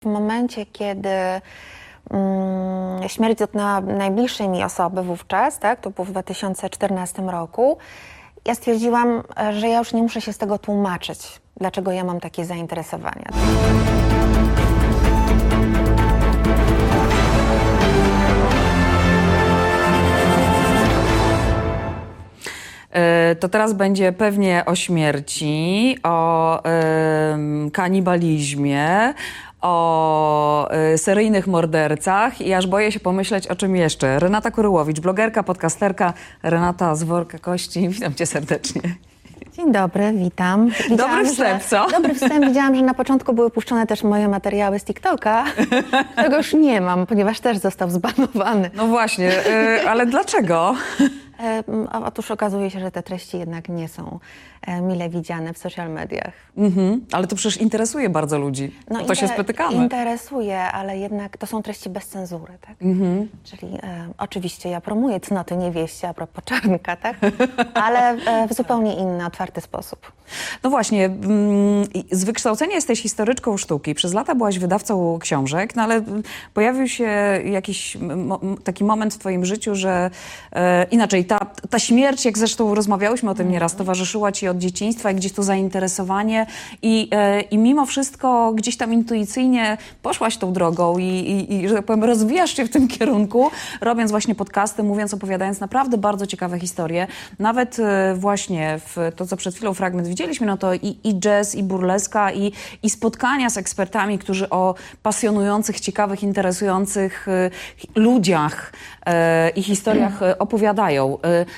W momencie, kiedy śmierć dotknęła najbliższej mi osoby wówczas, tak, to było w 2014 roku, ja stwierdziłam, że ja już nie muszę się z tego tłumaczyć, dlaczego ja mam takie zainteresowania. To teraz będzie pewnie o śmierci, o kanibalizmie, o seryjnych mordercach i aż boję się pomyśleć o czym jeszcze. Renata Kuryłowicz, blogerka, podcasterka. Renata z Worka Kości, witam cię serdecznie. Dzień dobry, witam. Dobry wstęp, co? Dobry wstęp. Widziałam, że na początku były puszczone też moje materiały z TikToka, którego już nie mam, ponieważ też został zbanowany. No właśnie, ale dlaczego? Otóż okazuje się, że te treści jednak nie są mile widziane w social mediach. Ale to przecież interesuje bardzo ludzi. No to się spotykamy. Interesuje, ale jednak to są treści bez cenzury, tak? Czyli oczywiście ja promuję cnoty niewieście a propos Czarnka, tak? Ale w zupełnie inny, otwarty sposób. No właśnie, z wykształcenia jesteś historyczką sztuki. Przez lata byłaś wydawcą książek, no ale pojawił się jakiś taki moment w twoim życiu, że inaczej, ta śmierć, jak zresztą rozmawiałyśmy o tym nieraz, towarzyszyła ci od dzieciństwa i gdzieś to zainteresowanie i mimo wszystko gdzieś tam intuicyjnie poszłaś tą drogą i że tak powiem, rozwijasz się w tym kierunku, robiąc właśnie podcasty, opowiadając naprawdę bardzo ciekawe historie. Nawet właśnie w to, co przed chwilą fragment widzieliśmy, no to i jazz, i burleska, i spotkania z ekspertami, którzy o pasjonujących, ciekawych, interesujących ludziach i historiach opowiadają.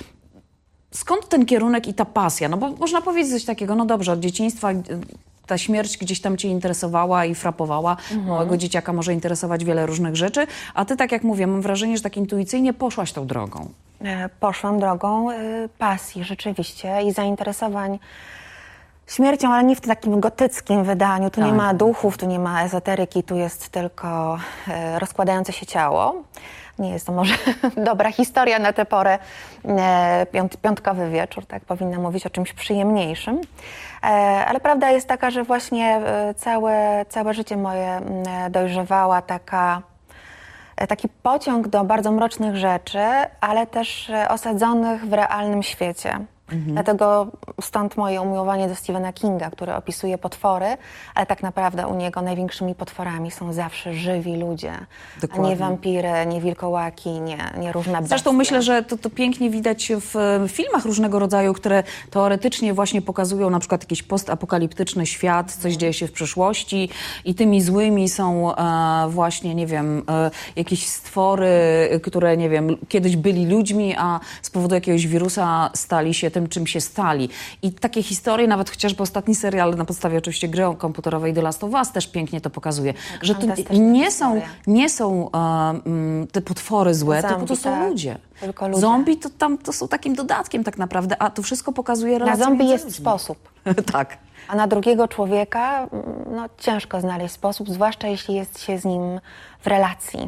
Skąd ten kierunek i ta pasja? No bo można powiedzieć coś takiego, no dobrze, od dzieciństwa ta śmierć gdzieś tam cię interesowała i frapowała. Małego dzieciaka może interesować wiele różnych rzeczy, a ty, tak jak mówię, mam wrażenie, że tak intuicyjnie poszłaś tą drogą. Poszłam drogą pasji rzeczywiście i zainteresowań śmiercią, ale nie w takim gotyckim wydaniu. Tu nie ma duchów, tu nie ma ezoteryki, tu jest tylko rozkładające się ciało. Nie jest to może dobra historia na tę porę, piątkowy wieczór, tak, powinna mówić o czymś przyjemniejszym. Ale prawda jest taka, że właśnie całe życie moje dojrzewała taki pociąg do bardzo mrocznych rzeczy, ale też osadzonych w realnym świecie. Dlatego stąd moje umiłowanie do Stephena Kinga, który opisuje potwory, ale tak naprawdę u niego największymi potworami są zawsze żywi ludzie. Dokładnie. A nie wampiry, nie wilkołaki, nie różne bestie. Zresztą myślę, że to pięknie widać w filmach różnego rodzaju, które teoretycznie właśnie pokazują na przykład jakiś postapokaliptyczny świat, coś dzieje się w przyszłości i tymi złymi są właśnie, nie wiem, jakieś stwory, które, nie wiem, kiedyś byli ludźmi, a z powodu jakiegoś wirusa stali się tym, czym się stali. I takie historie, nawet chociażby ostatni serial na podstawie oczywiście gry komputerowej The Last of Us też pięknie to pokazuje, tak, że to nie są te potwory złe, zombie, to są ludzie. Tylko ludzie. Zombie to są takim dodatkiem tak naprawdę, a to wszystko pokazuje relacje. Na zombie jest ludźmi. Sposób. Tak. A na drugiego człowieka no, ciężko znaleźć sposób, zwłaszcza jeśli jest się z nim w relacji.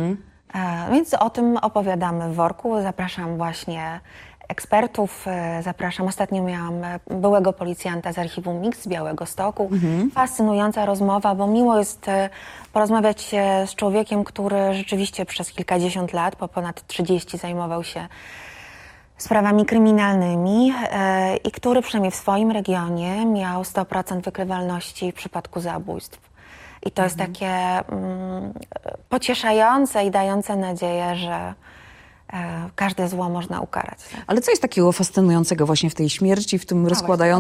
Więc o tym opowiadamy w Worku. Zapraszam właśnie ekspertów, zapraszam. Ostatnio miałam byłego policjanta z archiwum Mix z Białegostoku. Fascynująca rozmowa, bo miło jest porozmawiać z człowiekiem, który rzeczywiście przez kilkadziesiąt lat, po ponad 30 zajmował się sprawami kryminalnymi i który przynajmniej w swoim regionie miał 100% wykrywalności w przypadku zabójstw. I to jest takie pocieszające i dające nadzieję, że każde zło można ukarać. Ale co jest takiego fascynującego właśnie w tej śmierci, w tym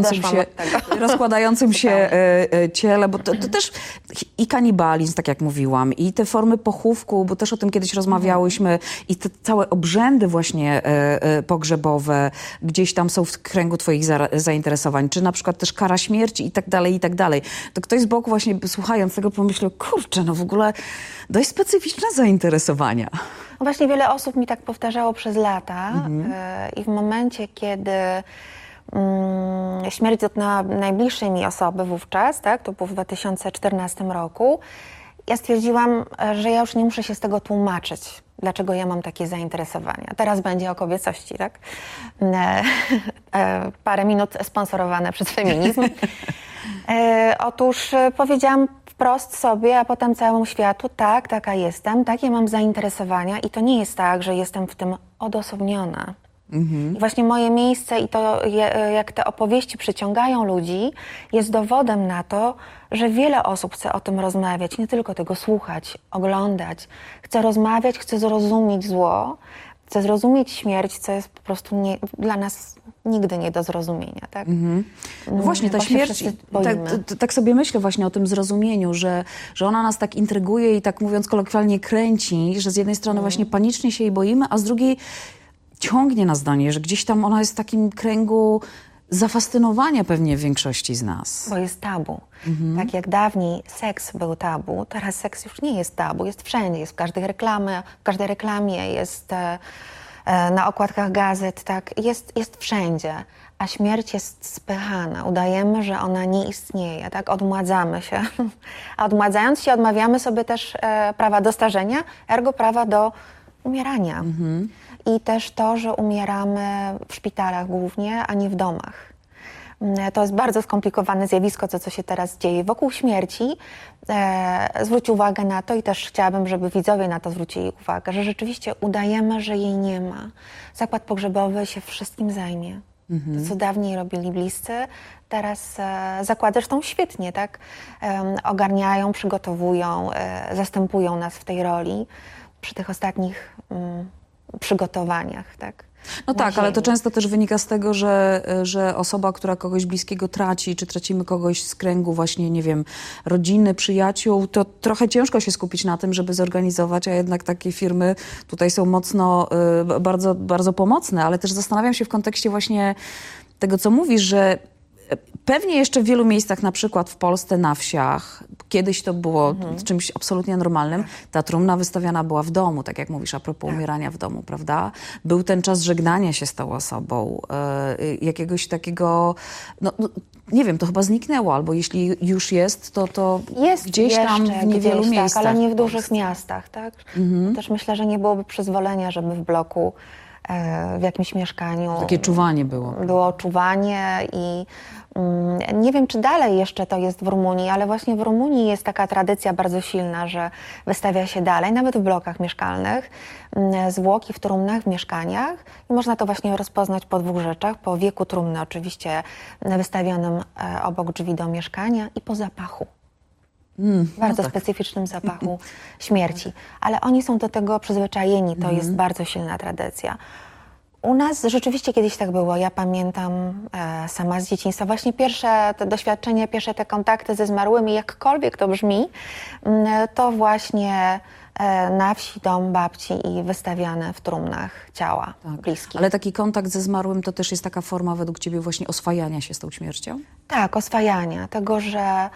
rozkładającym się ciele, bo to też i kanibalizm, tak jak mówiłam, i te formy pochówku, bo też o tym kiedyś rozmawiałyśmy, i te całe obrzędy właśnie pogrzebowe gdzieś tam są w kręgu twoich zainteresowań, czy na przykład też kara śmierci i tak dalej, i tak dalej. To ktoś z boku właśnie słuchając tego pomyślał, kurczę, no w ogóle dość specyficzne zainteresowania. No właśnie wiele osób mi tak powtarzało przez lata i w momencie, kiedy śmierć dotknęła najbliższej mi osoby wówczas, tak, to było w 2014 roku, ja stwierdziłam, że ja już nie muszę się z tego tłumaczyć, dlaczego ja mam takie zainteresowania. Teraz będzie o kobiecości, tak? Parę minut sponsorowane przez feminizm. Otóż powiedziałam wprost sobie, a potem całemu światu, tak, taka jestem, takie mam zainteresowania i to nie jest tak, że jestem w tym odosobniona. I właśnie moje miejsce i to, jak te opowieści przyciągają ludzi, jest dowodem na to, że wiele osób chce o tym rozmawiać, nie tylko tego słuchać, oglądać. Chce rozmawiać, chce zrozumieć zło, chce zrozumieć śmierć, co jest po prostu dla nas nigdy nie do zrozumienia. Tak? No właśnie, ta śmierć, tak sobie myślę właśnie o tym zrozumieniu, że ona nas tak intryguje i tak mówiąc kolokwialnie kręci, że z jednej strony właśnie panicznie się jej boimy, a z drugiej ciągnie nas do niej, że gdzieś tam ona jest w takim kręgu zafascynowania pewnie większości z nas. Bo jest tabu. Tak jak dawniej seks był tabu, teraz seks już nie jest tabu, jest wszędzie, jest w każdej reklamie, jest na okładkach gazet, tak, jest wszędzie. A śmierć jest spychana. Udajemy, że ona nie istnieje, tak? Odmładzamy się. A odmładzając się, odmawiamy sobie też prawa do starzenia, ergo prawa do umierania. I też to, że umieramy w szpitalach głównie, a nie w domach. To jest bardzo skomplikowane zjawisko, co się teraz dzieje wokół śmierci. Zwróć uwagę na to i też chciałabym, żeby widzowie na to zwrócili uwagę, że rzeczywiście udajemy, że jej nie ma. Zakład pogrzebowy się wszystkim zajmie. To, co dawniej robili bliscy, teraz zakłady zresztą świetnie, tak? Ogarniają, przygotowują, zastępują nas w tej roli przy tych ostatnich przygotowaniach, tak? No tak, ale to często też wynika z tego, że osoba, która kogoś bliskiego traci, czy tracimy kogoś z kręgu właśnie, nie wiem, rodziny, przyjaciół, to trochę ciężko się skupić na tym, żeby zorganizować, a jednak takie firmy tutaj są mocno, bardzo, bardzo pomocne, ale też zastanawiam się w kontekście właśnie tego, co mówisz, że pewnie jeszcze w wielu miejscach, na przykład w Polsce na wsiach, kiedyś to było czymś absolutnie normalnym, ta trumna wystawiana była w domu, tak jak mówisz, a propos umierania w domu, prawda? Był ten czas żegnania się z tą osobą, jakiegoś takiego, no, nie wiem, to chyba zniknęło, albo jeśli już jest, to jest gdzieś tam w niewielu gdzieś, miejscach. Tak, ale nie w dużych miastach, tak? Też myślę, że nie byłoby przyzwolenia, żeby w bloku w jakimś mieszkaniu. Takie czuwanie było. Było czuwanie i nie wiem, czy dalej jeszcze to jest w Rumunii, ale właśnie w Rumunii jest taka tradycja bardzo silna, że wystawia się dalej, nawet w blokach mieszkalnych, zwłoki w trumnach, w mieszkaniach i można to właśnie rozpoznać po dwóch rzeczach. Po wieku trumny oczywiście wystawionym obok drzwi do mieszkania i po zapachu. Bardzo specyficznym zapachu śmierci. Ale oni są do tego przyzwyczajeni, to jest bardzo silna tradycja. U nas rzeczywiście kiedyś tak było. Ja pamiętam sama z dzieciństwa właśnie pierwsze te doświadczenia, pierwsze te kontakty ze zmarłymi, jakkolwiek to brzmi, to właśnie na wsi dom babci i wystawiane w trumnach ciała bliskich. Ale taki kontakt ze zmarłym to też jest taka forma według ciebie właśnie oswajania się z tą śmiercią? Tak, oswajania. Tego, że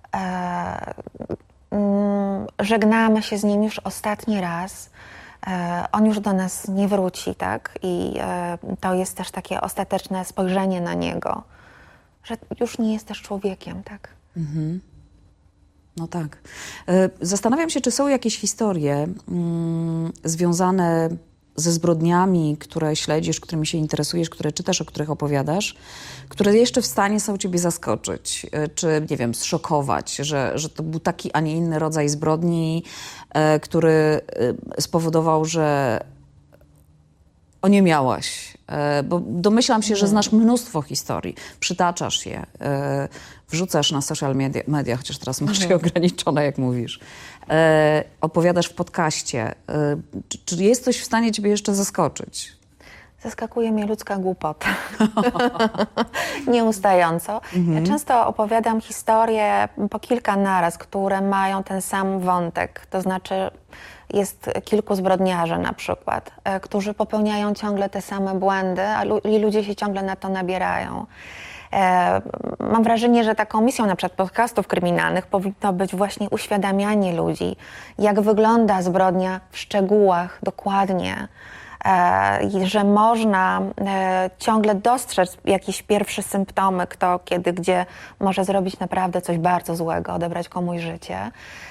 żegnamy się z nim już ostatni raz. On już do nas nie wróci, tak? I to jest też takie ostateczne spojrzenie na niego, że już nie jest też człowiekiem, tak? No tak. Zastanawiam się, czy są jakieś historie związane ze zbrodniami, które śledzisz, którymi się interesujesz, które czytasz, o których opowiadasz, które jeszcze w stanie są ciebie zaskoczyć, czy, nie wiem, zszokować, że to był taki, a nie inny rodzaj zbrodni, który spowodował, że oniemiałaś. Bo domyślam się, że znasz mnóstwo historii, przytaczasz je, wrzucasz na social media, chociaż teraz masz je ograniczone, jak mówisz. Opowiadasz w podcaście. Czy jest coś w stanie ciebie jeszcze zaskoczyć? Zaskakuje mnie ludzka głupota. Nieustająco. Ja często opowiadam historie po kilka naraz, które mają ten sam wątek. To znaczy jest kilku zbrodniarzy na przykład, którzy popełniają ciągle te same błędy, i ludzie się ciągle na to nabierają. Mam wrażenie, że taką misją na przykład podcastów kryminalnych powinno być właśnie uświadamianie ludzi, jak wygląda zbrodnia w szczegółach, dokładnie. I że można ciągle dostrzec jakieś pierwsze symptomy, kto, kiedy, gdzie może zrobić naprawdę coś bardzo złego, odebrać komuś życie.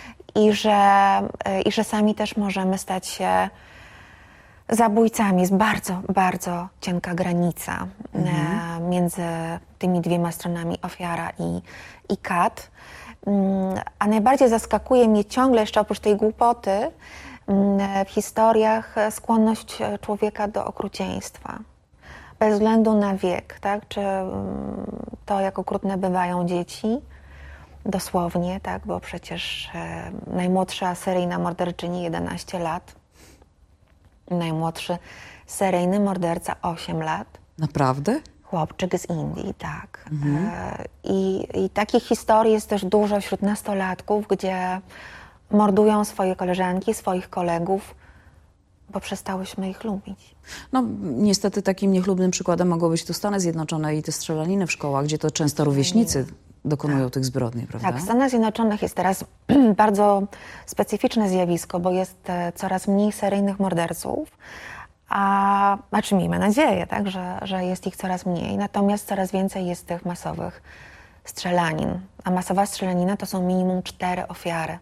I że sami też możemy stać się zabójcami. Jest bardzo, bardzo cienka granica między tymi dwiema stronami, ofiara i kat. A najbardziej zaskakuje mnie ciągle, jeszcze oprócz tej głupoty, w historiach skłonność człowieka do okrucieństwa. Bez względu na wiek, tak? Czy to, jak okrutne bywają dzieci, dosłownie, tak? Bo przecież najmłodsza seryjna morderczyni 11 lat, najmłodszy seryjny morderca 8 lat. Naprawdę? Chłopczyk z Indii, tak. I takich historii jest też dużo wśród nastolatków, gdzie mordują swoje koleżanki, swoich kolegów, bo przestałyśmy ich lubić. No niestety takim niechlubnym przykładem mogą być tu Stany Zjednoczone i te strzelaniny w szkołach, gdzie to często rówieśnicy dokonują tych zbrodni, prawda? Tak, w Stanach Zjednoczonych jest teraz bardzo specyficzne zjawisko, bo jest coraz mniej seryjnych morderców, znaczy miejmy nadzieję, tak, że jest ich coraz mniej, natomiast coraz więcej jest tych masowych strzelanin. A masowa strzelanina to są minimum 4 ofiary.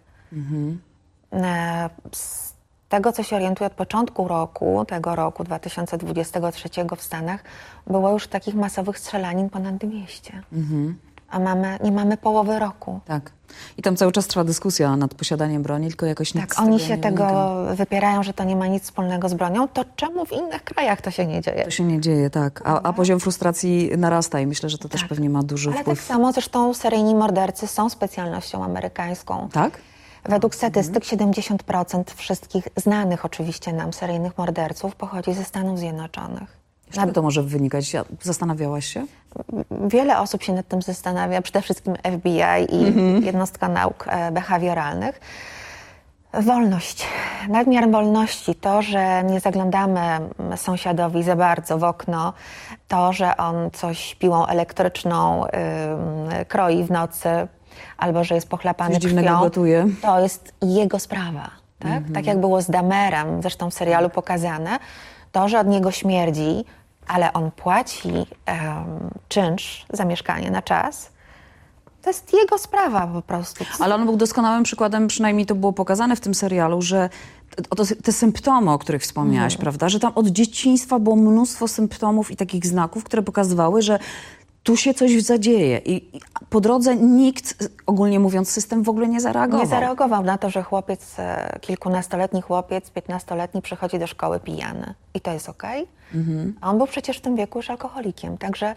Z tego, co się orientuję od początku tego roku 2023 w Stanach, było już takich masowych strzelanin ponad 200. A nie mamy połowy roku. Tak. I tam cały czas trwa dyskusja nad posiadaniem broni, tylko jakoś nic tak, z tego oni się nie tego unika. wypierają, że to nie ma nic wspólnego z bronią. To czemu w innych krajach to się nie dzieje? To się nie dzieje, tak. A poziom frustracji narasta i myślę, że to też pewnie ma duży Ale wpływ. tak samo zresztą seryjni mordercy są specjalnością amerykańską. Tak? Według statystyk 70% wszystkich znanych oczywiście nam seryjnych morderców pochodzi ze Stanów Zjednoczonych. Z czego to może wynikać? Zastanawiałaś się? Wiele osób się nad tym zastanawia, przede wszystkim FBI i jednostka nauk behawioralnych. Wolność, nadmiar wolności, to, że nie zaglądamy sąsiadowi za bardzo w okno, to, że on coś piłą elektryczną kroi w nocy, albo że jest pochlapany krwią, gotuje. to jest jego sprawa. Tak? Tak jak było z Damerem, zresztą w serialu pokazane, to, że od niego śmierdzi, ale on płaci czynsz za mieszkanie na czas, to jest jego sprawa po prostu. Ale on był doskonałym przykładem, przynajmniej to było pokazane w tym serialu, że te symptomy, o których wspomniałaś, prawda, że tam od dzieciństwa było mnóstwo symptomów i takich znaków, które pokazywały, że tu się coś zadzieje. I po drodze nikt, ogólnie mówiąc, system w ogóle nie zareagował. Nie zareagował na to, że chłopiec, kilkunastoletni chłopiec, 15-letni przychodzi do szkoły pijany. I to jest okej. A on był przecież w tym wieku już alkoholikiem. Także,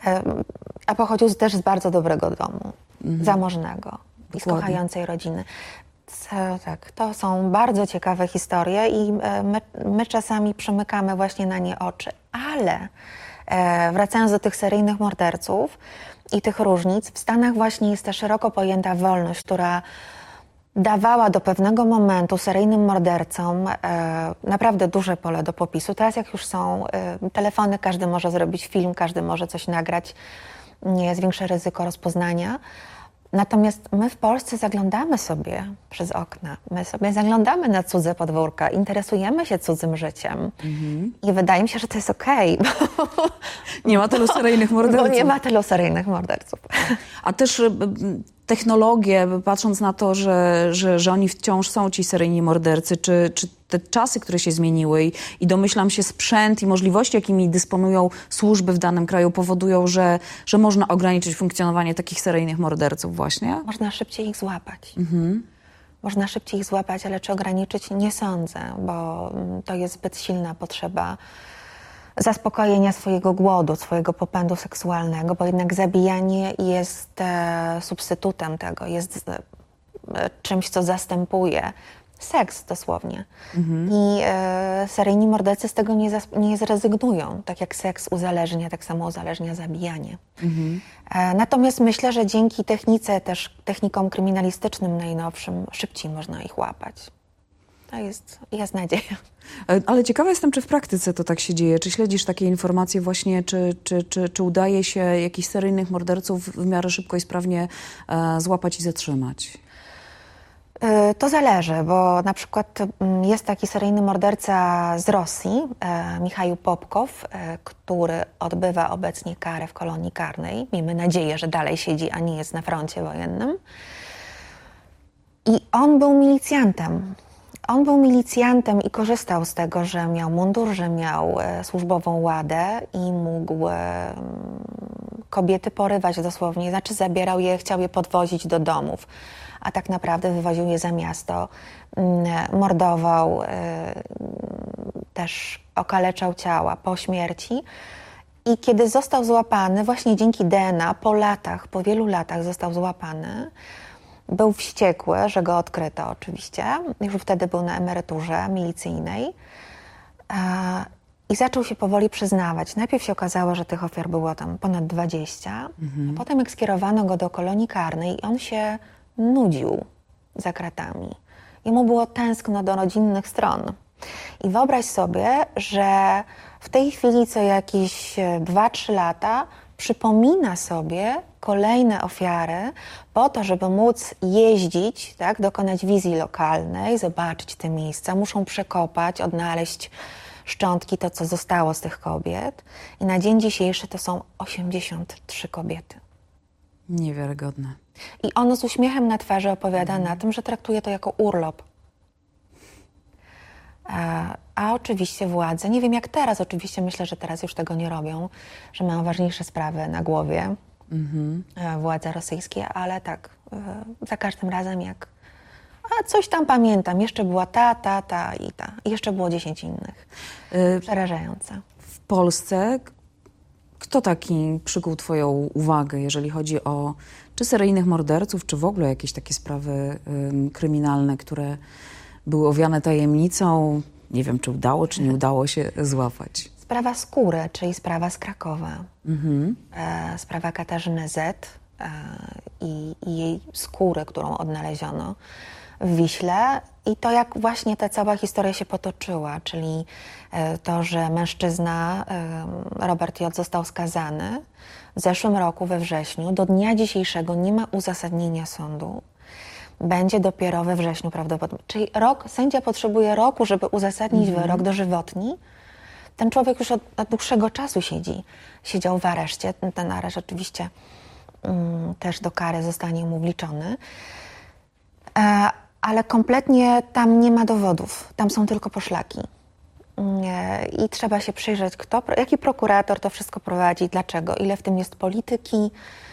a pochodził też z bardzo dobrego domu, zamożnego i z kochającej rodziny. Tak, to są bardzo ciekawe historie i my czasami przymykamy właśnie na nie oczy. Ale wracając do tych seryjnych morderców i tych różnic, w Stanach właśnie jest ta szeroko pojęta wolność, która dawała do pewnego momentu seryjnym mordercom naprawdę duże pole do popisu. Teraz jak już są telefony, każdy może zrobić film, każdy może coś nagrać, nie jest większe ryzyko rozpoznania. Natomiast my w Polsce zaglądamy sobie przez okna, my sobie zaglądamy na cudze podwórka, interesujemy się cudzym życiem i wydaje mi się, że to jest okej. Nie ma tylu seryjnych morderców. Bo nie ma tylu seryjnych morderców. A też technologie, patrząc na to, że oni wciąż są ci seryjni mordercy, czy te czasy, które się zmieniły i domyślam się sprzęt i możliwości, jakimi dysponują służby w danym kraju, powodują, że można ograniczyć funkcjonowanie takich seryjnych morderców właśnie? Można szybciej ich złapać. Można szybciej ich złapać, ale czy ograniczyć? Nie sądzę, bo to jest zbyt silna potrzeba zaspokojenia swojego głodu, swojego popędu seksualnego, bo jednak zabijanie jest substytutem tego, jest czymś, co zastępuje seks dosłownie. I seryjni mordercy z tego nie zrezygnują. Tak jak seks uzależnia, tak samo uzależnia zabijanie. Natomiast myślę, że dzięki technice, też technikom kryminalistycznym najnowszym, szybciej można ich łapać. To jest nadzieja. Ale ciekawa jestem, czy w praktyce to tak się dzieje. Czy śledzisz takie informacje właśnie, czy udaje się jakichś seryjnych morderców w miarę szybko i sprawnie złapać i zatrzymać? To zależy, bo na przykład jest taki seryjny morderca z Rosji, Michał Popkow, który odbywa obecnie karę w kolonii karnej. Miejmy nadzieję, że dalej siedzi, a nie jest na froncie wojennym. I on był milicjantem. On był milicjantem i korzystał z tego, że miał mundur, że miał służbową ładę i mógł kobiety porywać dosłownie, znaczy zabierał je, chciał je podwozić do domów, a tak naprawdę wywoził je za miasto, mordował, też okaleczał ciała po śmierci. I kiedy został złapany, właśnie dzięki DNA, po wielu latach został złapany, był wściekły, że go odkryto oczywiście, już wtedy był na emeryturze milicyjnej i zaczął się powoli przyznawać. Najpierw się okazało, że tych ofiar było tam ponad 20, a potem jak skierowano go do kolonii karnej, on się nudził za kratami. Jemu było tęskno do rodzinnych stron. I wyobraź sobie, że w tej chwili co jakieś 2-3 lata przypomina sobie kolejne ofiary po to, żeby móc jeździć, tak, dokonać wizji lokalnej, zobaczyć te miejsca, muszą przekopać, odnaleźć szczątki, to co zostało z tych kobiet. I na dzień dzisiejszy to są 83 kobiety. Niewiarygodne. I on z uśmiechem na twarzy opowiada na tym, że traktuje to jako urlop. A oczywiście władze, nie wiem jak teraz, oczywiście myślę, że teraz już tego nie robią, że mają ważniejsze sprawy na głowie, władze rosyjskie, ale tak, za każdym razem jak coś tam pamiętam, jeszcze była ta i jeszcze było 10 innych. Przerażające. W Polsce kto taki przykuł twoją uwagę, jeżeli chodzi o czy seryjnych morderców, czy w ogóle jakieś takie sprawy kryminalne, które były owiane tajemnicą? Nie wiem, czy udało, czy nie udało się złapać. Sprawa Skóry, czyli sprawa z Krakowa. Sprawa Katarzyny Z. I jej skóry, którą odnaleziono w Wiśle. I to, jak właśnie ta cała historia się potoczyła, czyli to, że mężczyzna, Robert J., został skazany w zeszłym roku, we wrześniu. Do dnia dzisiejszego nie ma uzasadnienia sądu. Będzie dopiero we wrześniu prawdopodobnie. Czyli sędzia potrzebuje roku, żeby uzasadnić wyrok dożywotni. Ten człowiek już od dłuższego czasu siedział w areszcie. Ten areszt oczywiście też do kary zostanie mu wliczony. Ale kompletnie tam nie ma dowodów. Tam są tylko poszlaki. I trzeba się przyjrzeć, jaki prokurator to wszystko prowadzi, dlaczego, ile w tym jest polityki,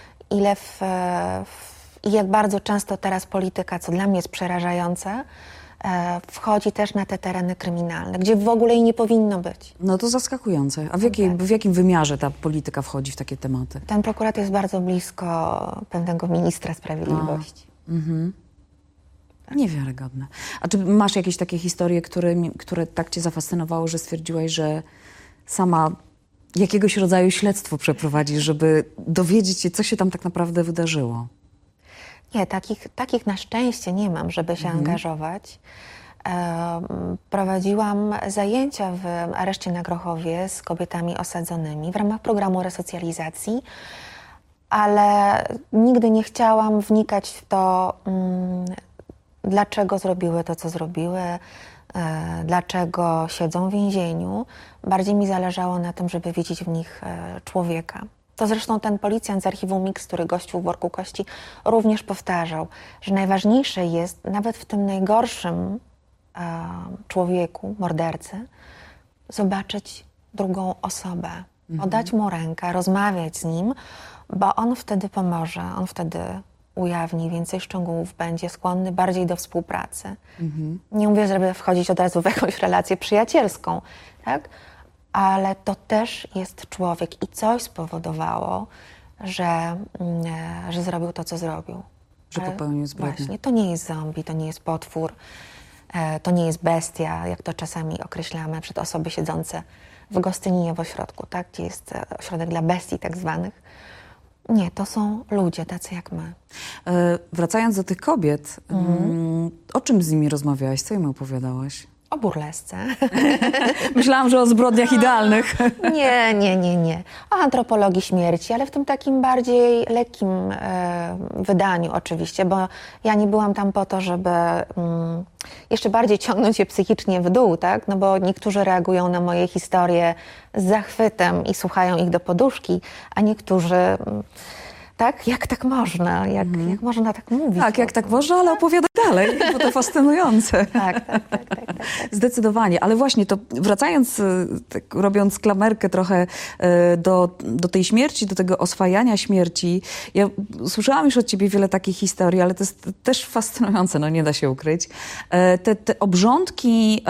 i jak bardzo często teraz polityka, co dla mnie jest przerażające, wchodzi też na te tereny kryminalne, gdzie w ogóle jej nie powinno być. No to zaskakujące. A w jakim wymiarze ta polityka wchodzi w takie tematy? Ten prokurator jest bardzo blisko pewnego ministra sprawiedliwości. Niewiarygodne. A czy masz jakieś takie historie, które tak cię zafascynowało, że stwierdziłaś, że sama jakiegoś rodzaju śledztwo przeprowadzisz, żeby dowiedzieć się, co się tam tak naprawdę wydarzyło? Nie, takich na szczęście nie mam, żeby się angażować. Prowadziłam zajęcia w areszcie na Grochowie z kobietami osadzonymi w ramach programu resocjalizacji, ale nigdy nie chciałam wnikać w to, dlaczego zrobiły to, co zrobiły, dlaczego siedzą w więzieniu. Bardziej mi zależało na tym, żeby widzieć w nich człowieka. To zresztą ten policjant z archiwum Mix, który gościł w Worku Kości, również powtarzał, że najważniejsze jest nawet w tym najgorszym człowieku, mordercy, zobaczyć drugą osobę, podać mu rękę, rozmawiać z nim, bo on wtedy pomoże, on wtedy ujawni więcej szczegółów, będzie skłonny bardziej do współpracy. Nie mówię, żeby wchodzić od razu w jakąś relację przyjacielską, tak? Ale to też jest człowiek i coś spowodowało, że zrobił to, co zrobił. Że popełnił zbrodnię. Właśnie, to nie jest zombie, to nie jest potwór, to nie jest bestia, jak to czasami określamy przed osoby siedzące w Gostyninie w ośrodku, tak? Gdzie jest ośrodek dla bestii tak zwanych. Nie, to są ludzie tacy jak my. Wracając do tych kobiet, o czym z nimi rozmawiałaś? Co im opowiadałaś? O burlesce. Myślałam, że o zbrodniach idealnych. Nie. O antropologii śmierci, ale w tym takim bardziej lekkim wydaniu oczywiście, bo ja nie byłam tam po to, żeby jeszcze bardziej ciągnąć je psychicznie w dół, tak? No bo niektórzy reagują na moje historie z zachwytem i słuchają ich do poduszki, a niektórzy Tak? Jak tak można? Jak można tak mówić? Tak, jak tak można, ale opowiadaj dalej, bo to fascynujące. Tak. Zdecydowanie, ale właśnie to wracając, tak robiąc klamerkę trochę do tej śmierci, do tego oswajania śmierci, ja słyszałam już od ciebie wiele takich historii, ale to jest też fascynujące, no nie da się ukryć. Te obrządki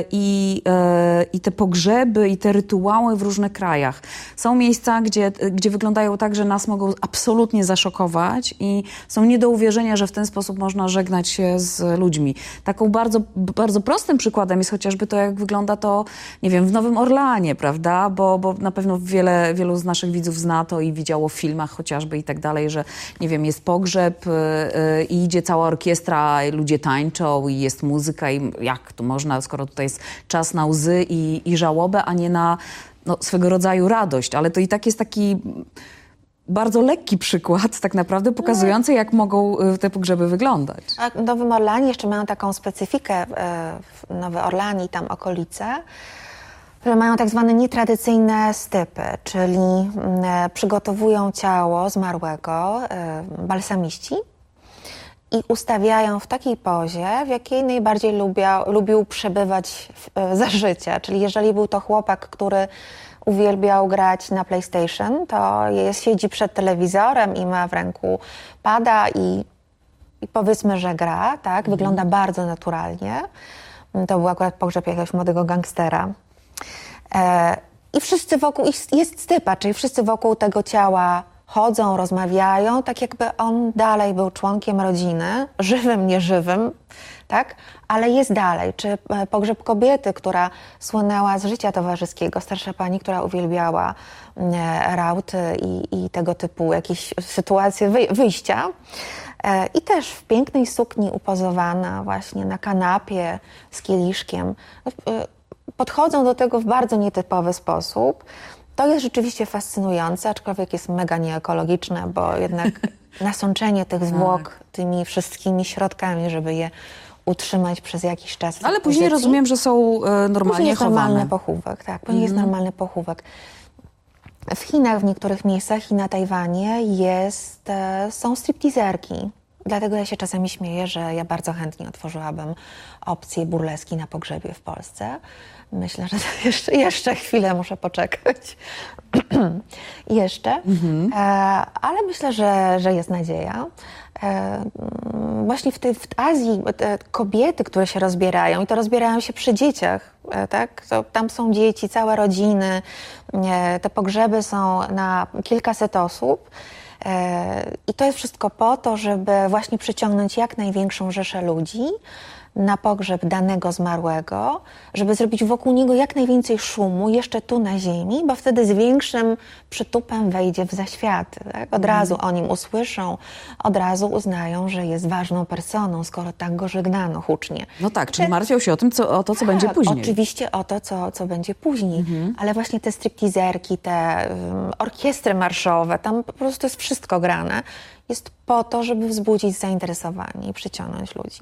i te pogrzeby i te rytuały w różnych krajach. Są miejsca, gdzie wyglądają tak, że nas mogą absolutnie zaszokować i są nie do uwierzenia, że w ten sposób można żegnać się z ludźmi. Taką bardzo, bardzo prostym przykładem jest chociażby to, jak wygląda to, nie wiem, w Nowym Orleanie, prawda? Bo na pewno wielu z naszych widzów zna to i widziało w filmach chociażby i tak dalej, że nie wiem, jest pogrzeb i idzie cała orkiestra, ludzie tańczą i jest muzyka i jak to można, skoro tutaj jest czas na łzy i żałobę, a nie na swego rodzaju radość. Ale to i tak jest taki bardzo lekki przykład tak naprawdę pokazujący, jak mogą te pogrzeby wyglądać. A w Nowym Orleanie jeszcze mają taką specyfikę, w Nowy Orlean i tam okolice, że mają tak zwane nietradycyjne stypy, czyli przygotowują ciało zmarłego balsamiści i ustawiają w takiej pozie, w jakiej najbardziej lubił przebywać za życia. Czyli jeżeli był to chłopak, który uwielbiał grać na PlayStation, to siedzi przed telewizorem i ma w ręku pada i powiedzmy, że gra, tak? Wygląda bardzo naturalnie. To był akurat pogrzeb jakiegoś młodego gangstera. I wszyscy wokół, jest stypa, czyli wszyscy wokół tego ciała chodzą, rozmawiają, tak jakby on dalej był członkiem rodziny, żywym, nieżywym, tak? Ale jest dalej. Czy pogrzeb kobiety, która słynęła z życia towarzyskiego, starsza pani, która uwielbiała rauty i tego typu jakieś sytuacje wyjścia. I też w pięknej sukni upozowana właśnie na kanapie z kieliszkiem. Podchodzą do tego w bardzo nietypowy sposób. To jest rzeczywiście fascynujące, aczkolwiek jest mega nieekologiczne, bo jednak nasączenie tych zwłok tymi wszystkimi środkami, żeby je utrzymać przez jakiś czas. Ale później rozumiem, że są normalnie później jest chowane. Normalny pochówek, tak. Później jest normalny pochówek. W Chinach, w niektórych miejscach i na Tajwanie są stripteaserki. Dlatego ja się czasami śmieję, że ja bardzo chętnie otworzyłabym opcję burleski na pogrzebie w Polsce. Myślę, że jeszcze chwilę muszę poczekać. Jeszcze. Ale myślę, że jest nadzieja. Właśnie w Azji te kobiety, które się rozbierają, i to rozbierają się przy dzieciach, tak? Tam są dzieci, całe rodziny. Te pogrzeby są na kilkaset osób. I to jest wszystko po to, żeby właśnie przyciągnąć jak największą rzeszę ludzi na pogrzeb danego zmarłego, żeby zrobić wokół niego jak najwięcej szumu jeszcze tu na ziemi, bo wtedy z większym przytupem wejdzie w zaświaty. Tak? Od razu o nim usłyszą, od razu uznają, że jest ważną personą, skoro tak go żegnano hucznie. No tak, czyli martwią się o to, co będzie później. Oczywiście o to, co będzie później. Ale właśnie te stripteaserki, te orkiestry marszowe, tam po prostu jest wszystko grane. Jest po to, żeby wzbudzić zainteresowanie i przyciągnąć ludzi.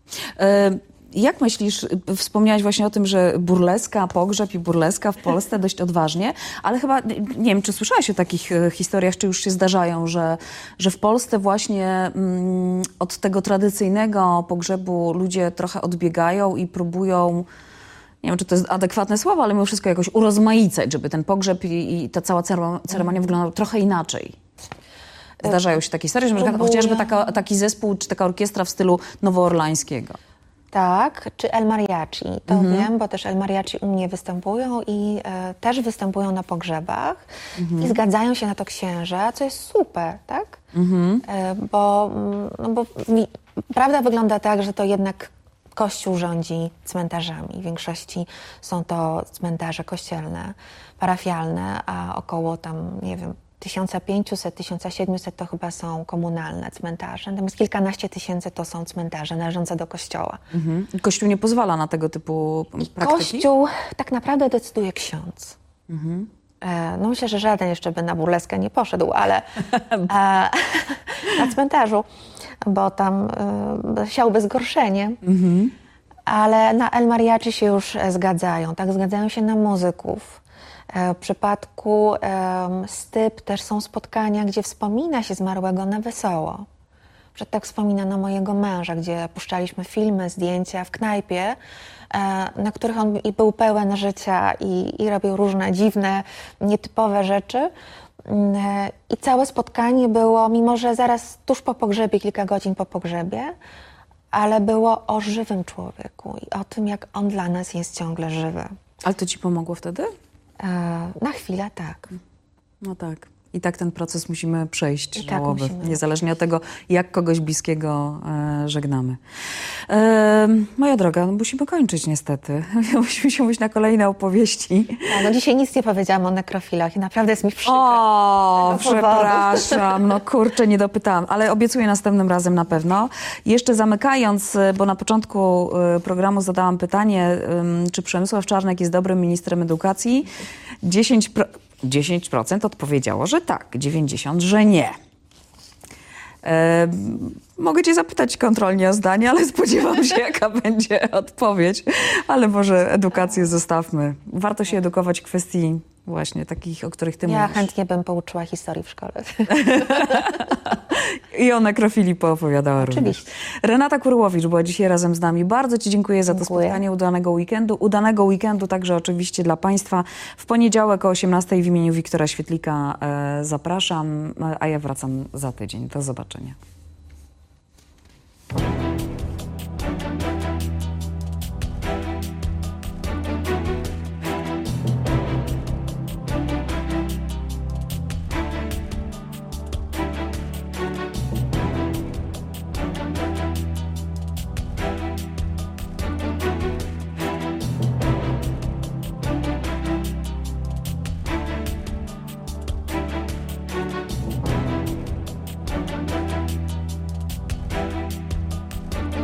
Jak myślisz, wspomniałaś właśnie o tym, że burleska, pogrzeb i burleska w Polsce dość odważnie, ale chyba, nie wiem, czy słyszałaś o takich historiach, czy już się zdarzają, że w Polsce właśnie od tego tradycyjnego pogrzebu ludzie trochę odbiegają i próbują, nie wiem, czy to jest adekwatne słowo, ale mimo wszystko jakoś urozmaicać, żeby ten pogrzeb i ta cała ceremonia wyglądała trochę inaczej. Zdarzają się takie historie, że chociażby taki zespół, czy taka orkiestra w stylu nowoorlańskiego. Tak, czy El Mariachi, to wiem, bo też El Mariachi u mnie występują i też występują na pogrzebach i zgadzają się na to księża, co jest super, tak? Bo prawda wygląda tak, że to jednak Kościół rządzi cmentarzami. W większości są to cmentarze kościelne, parafialne, a około tam, nie wiem, 1500, 1700 to chyba są komunalne cmentarze, natomiast kilkanaście tysięcy to są cmentarze należące do kościoła. Kościół nie pozwala na tego typu praktyki? Kościół tak naprawdę decyduje ksiądz. No myślę, że żaden jeszcze by na burleskę nie poszedł, ale na cmentarzu, bo tam siałby zgorszenie. Ale na El Mariachi się już zgadzają, tak? Zgadzają się na muzyków. W przypadku styp też są spotkania, gdzie wspomina się zmarłego na wesoło. Że tak wspominano mojego męża, gdzie puszczaliśmy filmy, zdjęcia w knajpie, na których on i był pełen życia i robił różne dziwne, nietypowe rzeczy. I całe spotkanie było, mimo że zaraz tuż po pogrzebie, kilka godzin po pogrzebie, ale było o żywym człowieku i o tym, jak on dla nas jest ciągle żywy. Ale to ci pomogło wtedy? Na chwilę tak. No tak. I tak ten proces musimy przejść I tak żałoby, musimy. niezależnie od tego, jak kogoś bliskiego żegnamy. Moja droga, no musimy kończyć niestety. Musimy się mówić na kolejne opowieści. Tak, no dzisiaj nic nie powiedziałam o nekrofilach i naprawdę jest mi przykro. O, z tego powodu. przepraszam, no kurczę, nie dopytałam, ale obiecuję następnym razem na pewno. Jeszcze zamykając, bo na początku programu zadałam pytanie, czy Przemysław Czarnek jest dobrym ministrem edukacji. 10% odpowiedziało, że tak, 90%, że nie. Mogę cię zapytać kontrolnie o zdanie, ale spodziewam się, jaka będzie odpowiedź. Ale może edukację zostawmy. Warto się edukować w kwestii właśnie takich, o których ty Ja mówisz. chętnie bym pouczyła historii w szkole. I o nekrofilii poopowiadała Oczywiście. również. Renata Kurłowicz była dzisiaj razem z nami. Bardzo ci dziękuję za to Dziękuję. spotkanie. Udanego weekendu. Udanego weekendu także oczywiście dla Państwa. W poniedziałek o 18:00 w imieniu Wiktora Świetlika zapraszam, a ja wracam za tydzień. Do zobaczenia.